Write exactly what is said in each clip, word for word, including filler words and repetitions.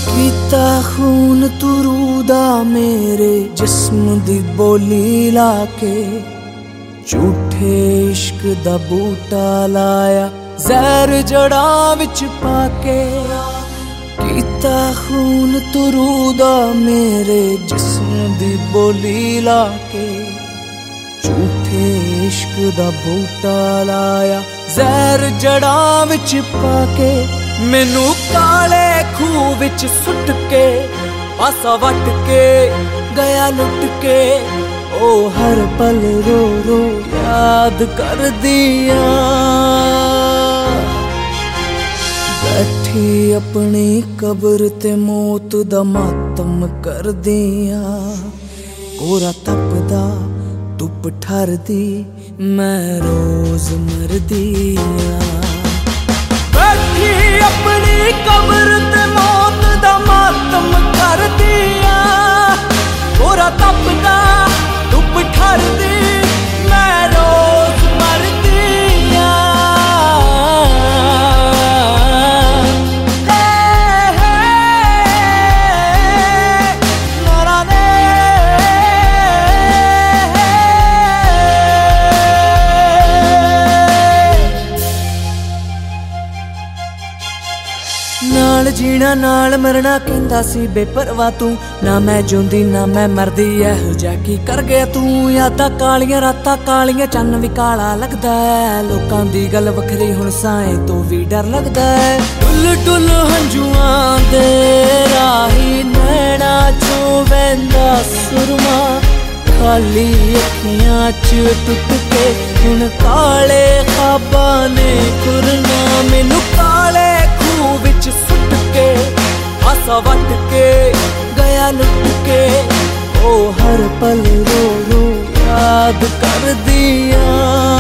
पीता खून तू रूदा मेरे जिस्म दी बोली लाके, झूठे इश्क दा बूटा लाया जहर जड़ा विच पाके। पीता खून तू रूदा मेरे जिस्म दी बोली लाके, झूठे इश्क दा बूटा लाया जहर जड़ा विच पाके। मैनू काले खूह विच सुट के पासा वट के गया लुट के, ओ हर पल रो रो याद कर दिया। बैठी अपनी कब्र ते मौत दा मातम कर दिया। कोरा तपदा धुप ठरदी मैं रोज मर दिया। बैठी अपनी कब्र ते मौत दा मातम कर दिया। कोरा तपदा धुप ठरदी मैं रोज मर दिया। नाल जीना नाल मरना कहंदा सी बेपरवाह तू, ना मैं जिउंदी ना मैं मरदी एहो जिहा की कर गया तू। यादां कालियां रातां कालियां चन्न भी काला लगदा है। लोकां दी गल वखरी हुण साएं तो भी डर लगदा है। टुल टुल हंजुआं दे राही नैना चों वैंदा सुरमा, खाली अखियां च टुट के हुण काले ख्वाबां ने खुरना। मैनू काले खूह विच सुट के आसा वट के गया लुट के, ओ हर पल रो रो याद कर दिया।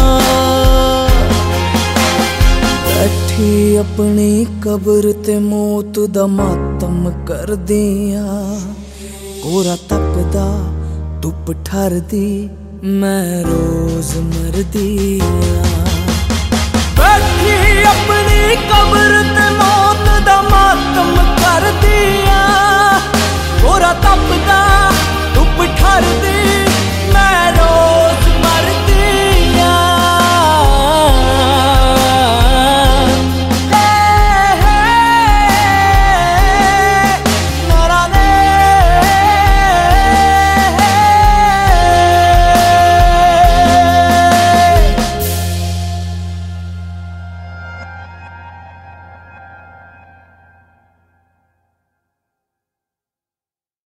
बैठी अपनी कब्र ते मौत दा मातम कर दिया। कोरा तपदा धुप ठरदी मैं रोज मर दिया। बैठी अपनी कब्र ते मौत दा मातम कर दिया।